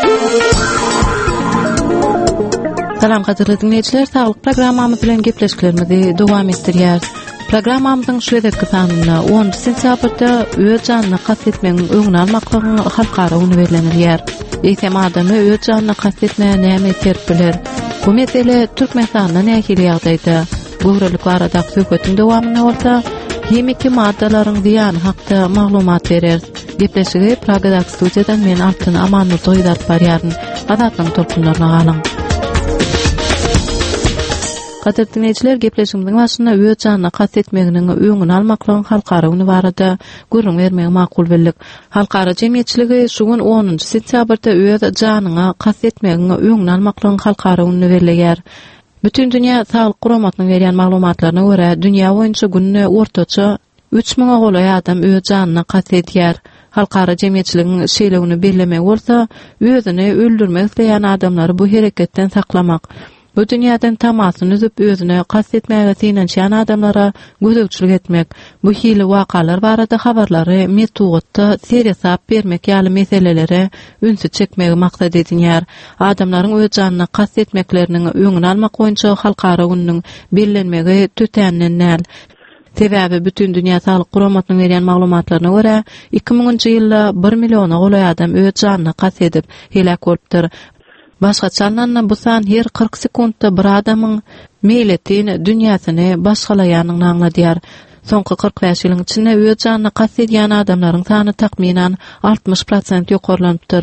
Salam kadirli dinleyijiler, sağlyk programmamyz bilen gepleşiklerimizi dowam etdirýär. Programmamyzyň şu edetki sanyna 10 sentýabrda öz janyny kastetmegiň öňüni almaklygyň halkara uny berilýär. Eýsem adamy öz janyny kastetmäge näme terp biler? Bu mesele Türkmenistanda nähili ýagdaýda gowralyk barada söhbetiň dowamyna bolsa, hemiki maddalaryň ziýany hakda maglumat berer. Gepleşigi Pragadan studiýadan men Altyn Amanur toýdap barýaryn. Adatyň tolkunlaryna galyň. Kadir dinleyijiler, gepleşigimiziň başynda öz janyny kastetmeginiň öňüni almaklygyň halkara uny barada görüň bermegi makul bildik. Halkara jemgyýetçiligi şu gün 10 sentýabrda öz janyny kastetmegiň öňüni almaklygyň halkara uny belleýär. Bütün dünýä saglyk guramatynyň berýän maglumatlaryna görä, dünýä boýunça gününe ortaça 3000 goly adam öz janyny kastetýär. Halkara jemgyýetçiligiň şeýlegini bellemek bolsa, özüni öldürmek isleýän adamlary bu hereketden saklamak. Bu dünýäden tamasyny üzüp özüne kastetmäge synançan adamlara gözegçilik etmek, bu hili wakalar barada habarlary metodda seriýasap bermek ýaly meselelere ünsü çekmegi maksat edilýär. Adamlaryň öz janyny kastetmekleriniň öňüni almak boýunça halkara unyň bellenmegi tötänden näl. Sebäbi bütün dünýä saglyk guramatynyň berýän maglumatlaryna görä, 2000-njy ýylda 1 million goly adam öz janyny kastetip helak bolupdyr. Başga çalnanna bu san her 40 sekundda bir adamyň meýletini, dünýäsini başgalaýanyny aňladýar. Soňky 45 ýylyň içinde öz janyny kastetýän adamlaryň sany takminan 60% ýokarlanypdyr.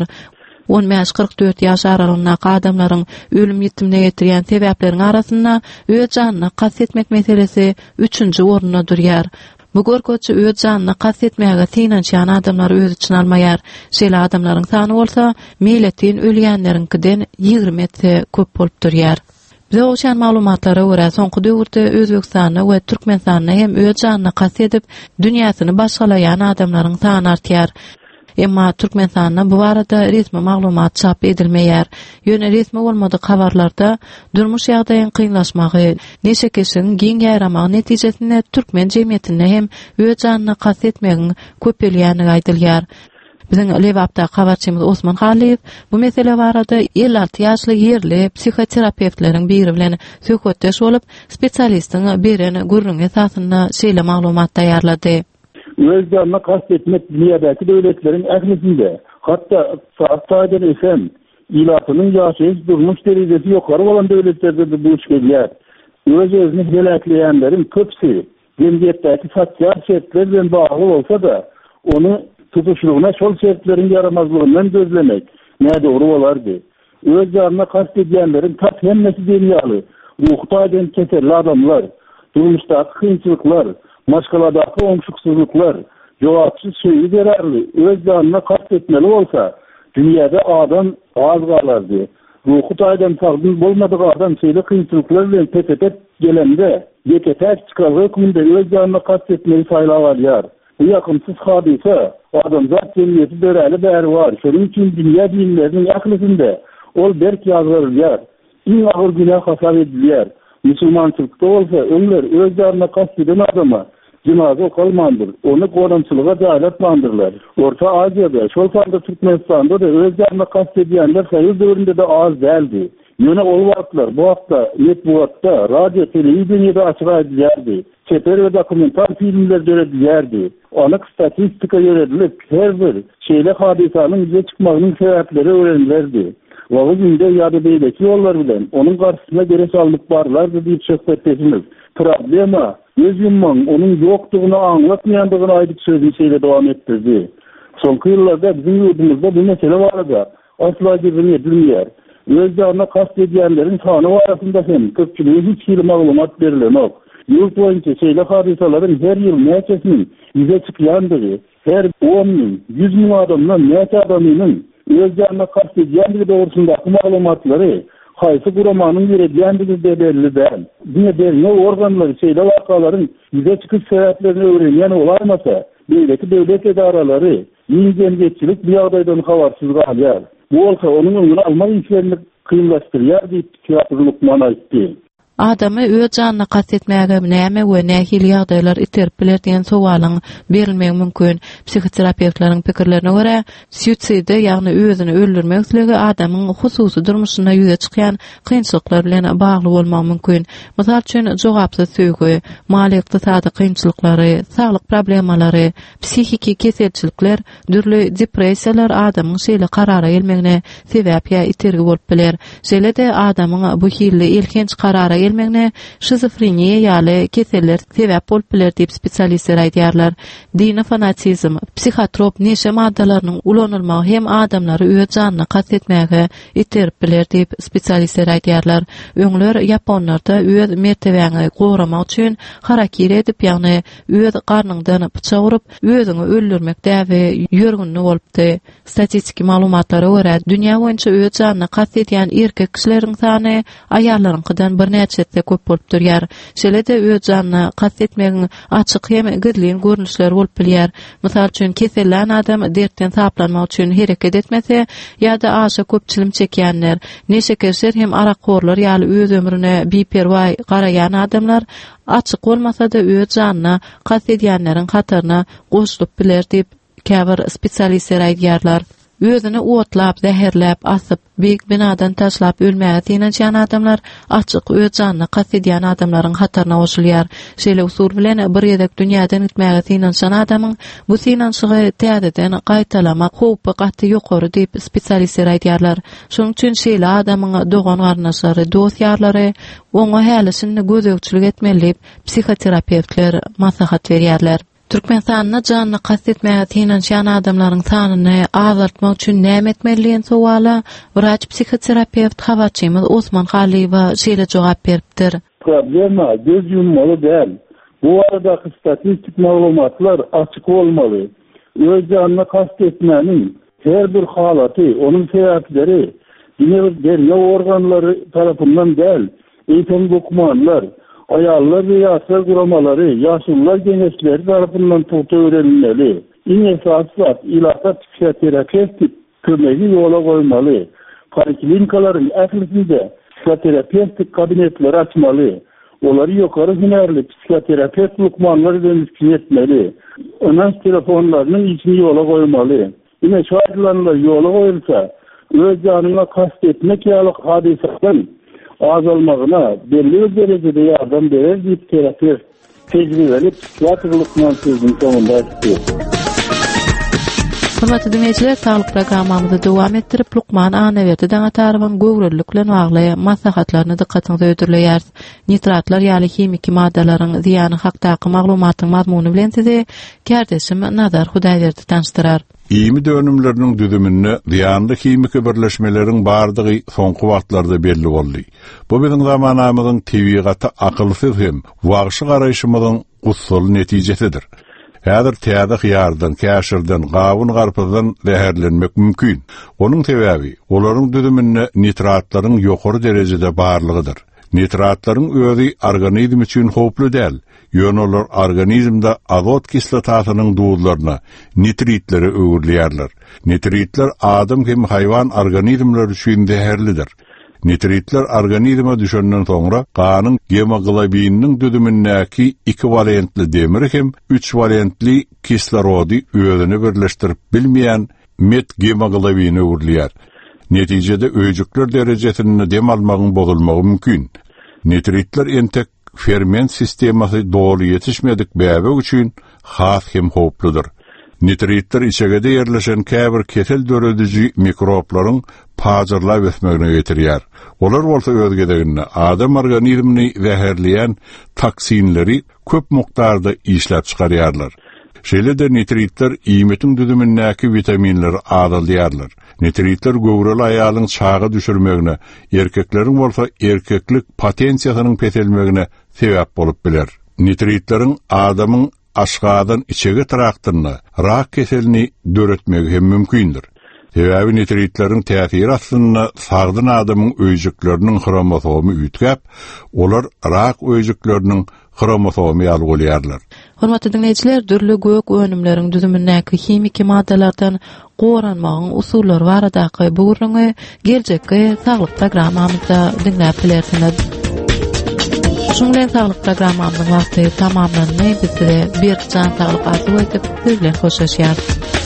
15-44 ýaş aralygyndaky adamlaryň ölüm ýetimine getirýän sebäpleriň arasynda öz janyny kastetmek meselesi 3-nji orunda durýar. Bu gorkoçy öz janyny kastetmäge synançan adamlar öz için almaýar. Şeýle adamlaryň sany bolsa, meýletin ölýänleriňkiden 20 köp bolup durýar. Bize oşan maglumatlara görä, soňky döwürde Özbekistanda we Türkmenistanda hem öz janyny kastetip dünýäsini başgalaýan adamlaryň sany artýar. Emma Türkmenistanda bu barada resmi maglumat çap edilmeýär. Ýöne resmi bolmadyk habarlarda durmuş ýagdaýyň kynlaşmagy, neşe kişiň giň ýaramagy netijesinde türkmen jemgyýetinde hem öz janyny kastetmegiň köpelýäni aýdylýar. Biziň Lewapda habarçymyz Osman Haliýew bu mesele barada 56 ýaşly ýerli psihoterapeutlaryň biri bilen söhbetdeş bolup, spesialistiň beren gurrun esasynda şeýle maglumat daýarlady. Öz janyny kastetmek dünyadaki döwletlerin ählisinde, hatda Saat'tan esen ilatynyň ýaşaýyş durmuş derejesi ýokary bolan döwletlerde de bu iş gelýär. Özüni helakleýänlerin köpsi jemgyýetdäki sosial şertler bilen bagly bolsa da, onu tutuşluğuna şol şertlerin yaramazlığından gözlemek ne doğru bolardy. Öz janyny kastetýänlerin tap hemmesi dünýäli, ruhtaýdan keserli adamlar, durmuşdaky kynçylyklar, maşgaladaky oňşuksuzluklar, jogapsız söýüp bererli, öz janyny kastetmeli bolsa, dünýäde adam az galardy. Ruhtaýdan sagdyn bolmadyk adam şeýle kynçylyklar bilen tepet gelende, ýeketek çykargy hükümde öz janyny kastetmeli saýlap alýar. Bu ýakymsız hadise, adamzat jemgyýeti döräli bäri bar. Şonuň üçin dünýä dinleriniň ählisinde ol berk ýazgyrylýar. Iň agyr günah hasap edilýär. Müslümançylykda bolsa öňler öz janyny kastetýän adama cenaze okalmandır. Onu koramçılığa jaýlatmandyrlar. Orta Aziýada, şol sanda Türkmenistanda da öz janyny kastetýänler sayı döwründe de az däldi. Ýöne ol wagtlar, bu wagtda netbuatda, radio, telewiziýada açyk edilýärdi. Çeper we dokumentar filmler göredilýärdi. Anyk statistika ýöredilip, her bir şeýle hadisanyň ýüze çykmagynyň sebäpleri öwrenilärdi. Bu günde ýa-da beýleki ýollar bilen onuň garşysyna göre salyp barlardy diýip söhbetleşimiz. Problema öz ýummaň onuň ýokdugyny aňlatmaýandygyny aýdyp sözüni şeýle dowam etdirdi. Soňky ýyllarda biziň ýurdumyzda bu mesele barada asla girin edilmeýär. Öz janyny kastetýänleriň sany barasynda hem köpçüligi hiç ýyl maglumat berilenok. Ýurt boýunça şeýle hadisalaryň her ýyl näçesini ýüze çykýandygy, her 10.000, 100.000 adamdan näçe adamynyň öz janyny kastetýändigi dogrusundaky maglumatlary haýsy guramanyň ýeredýändigi belli däl. Diňe berýän organlary şeýle wakalaryň ýüze çykyş sebäplerini öwrenýän olarmasa, beýleki döwlet edaralary ýeňgençilik bu ýagdaýdan habarsyz galýar. Bu olsa onuň öňüni almak işlerini kynlaşdyrýar diýip Lukman aýtdy. Adamy öz janyna kastetmäge näme we nähil ýagdaýlar iterip biler diýen sowalyň berilmegi mümkin. Psikoterapewtlaryň pikirlerine görä, suicide ýagny özüni öldürmek üslegi adamyň hususy durmuşyna ýüze çykýan kynçylyklar bilen bagly bolmagy mümkin. Mysal üçin jogapsyz söýgü, mali ykdysady kynçylyklary, saglyk problemalary, psihiki keselçilikler, dürli depressiýalar adamyň şeýle karara gelmegine sebäp ýa itergi bolup biler. Şeýle-de adamyň bu hilli ilkinç karara gelmegine şizofreniýa ýaly keseller sebäp bolup biler diýip spesialistler aýdýarlar. Dini fanatizm, psihotrop neşe maddalarynyň ulanylmagy hem adamlary öz janyna kastetmäge iterip biler diýip spesialistler aýdýarlar. Öňler Japonlarda öz mertebäni goramak üçin harakir edip, ýagny öz garnyňdan bıçak urup özüni öldürmek däbi ýörgünli bolupdy. Statistik maglumatlara görä, dünýä boýunça öz janyna kastetýän erkek kişileriň sany aýallaryňkydan bir näçe köp bolup durýar. Şeýle-de öz janyna kastetmegiň açyk hem gizlin görnüşleri bolup bilýär. Mysal üçin kesellän adam dertten saplanmak üçin hereket etmese ýa-da aşa köp çilim çekýänler, neşekerler hem arakkorlar ýaly öz ömrüne biperway garaýan adamlar açyk bolmasa-da öz janyna kastetýänleriň hatyryna goşulyp biler diýip käbir spesialistler aýdýarlar. Özüni otlap, zäherläp, asyp, büyük binadan taşlap ölmäge tiňençän adamlar açyk öz janyna kastetýän adamlaryň hatyryna goşulýar. Şeýle usul bilen bir ýedek dünýäden gitmäge tiňençän adamyň bu tiňençiňi täzeden gaýtalamak howpy gaty ýokary diýip spesialistler aýdýarlar. Şonuň üçin şeýle adamyň dogan garnaşlary, dostýarlary oňa hälisini gözegçilik etmeli diýip psihoterapewtler maslahat berýärler. Türkmenistanyň janyna kastetmäge tiňençän adamlaryň sanyny azaltmak üçin näme etmeliligin sowala wrach psihoterapewt Hawaçymyz Osman Haliwa şeýle jogap beripdir. Problema göz yummaly däl. Bu aradaky statistik maglumatlar açyk bolmaly. Öz janyna kastetmäniň her bir halaty, onuň sebäpleri dinýe organlary tarapyndan däl, eýitim dokmanlar, ayallar ve yaşlar kuramaları, yaşlılar gençleri tarafından tutu öğrenilmeli. En esaslı ilaçlar psikoterapevtik kömegi yola koymalı. Poliklinikaların eklisinde psikoterapevtik kabinetleri açmalı. Onları yukarı hünerli psikoterapeut lukmanları dönüşkün etmeli. Önemli telefonlarının içini yola koymalı. Yine şahitlanlar yola koyulsa öz canına kastetmek yalık hadisadan azalmağına belli bir derecede yardım verir bir terapi tecrübeli psikiyatrlıkman sözün sonunda istiyor. Hürmetli dinleyijiler, sağlık programmamyzy dowam etdirip Lukman Anawerdi daňa tarabyn göwrüllikle bagly maslahatlaryny dikkatiňize öýdürleýäris. Nitratlar ýaly hemiki maddalaryň ziýany hakdaky maglumatyň mazmuny bilen sizi kärdeşim Nazar Hudaýberdi tanıştyrar. İými dönümleriniň düzümine ziýanly hemiki birleşmeleriň bardygy soňky wagtlarda belli boldy. Bu biziň zamanamyzyň tebigaty akylsyz hem wagşy garaýşymyzyň usul netijesidir. Häzir täze hyýardan, käşirden, gawun garpyzdan zäherlenmek mümkin. Onuň sebäbi olaryň düzümine nitratlaryň ýokary derejede barlygydyr. Nitratlaryň özi organizm üçin howply däl. Ýöne olar organizmda azot kislotasynyň duzlaryna, nitritleri öwürleýärler. Nitritler adam hem haýwan organizmler üçin zäherlidir. Nitritler organizma düşenden soňra ganyň hemoglobininiň düzümindäki 2 valentli demir hem 3 valentli kislorody özüni birleşdirip bilmeýän met hemoglobini öwürleýär. Netijede öýjükler derejesinde dem almagyň bozulmagy mümkin. Nitritler entek ferment sistemasy dogry ýetişmedik bäbek üçin has hem howpludyr. Nitritler içegede yerleşen käbir kesel dörediji mikroplaryň pazarlap ösmegine getirýär. Olar bolsa özgedeginde adam organizmini zäherleýän toksinleri köp mukdarda işläp çykarýarlar. Şeýle-de nitritler iýmetiň düzümindäki vitaminleri azalýarlar. Nitritler göwreli aýalyň çagy düşürmegine, erkekleriň bolsa erkeklik potensiýasynyň petelmegine sebäp bolup biler. Nitritleriň adamyň aşgadan içege traktyny, rak keselini döretmegi hem mümkindir. Sebäbi nitritleriň täsiri aslynda sagdyn adamyň öýjükleriniň chromosomy ütgäp, olar rak öýjükleriniň chromosomy algylýarlar. Hürmetli dinleyijiler, dürli gök önümleriň düzümindäki hemiki maddalardan goranmagyň usullary baradaky bu gurrungy geljekki saglyk programmamyzda dinläp bilersiniz. Şuňdan saglyk programmamyň wagty tamamlandy. Bizde bir can saglyk arzu edip sizle hoşlaşýar.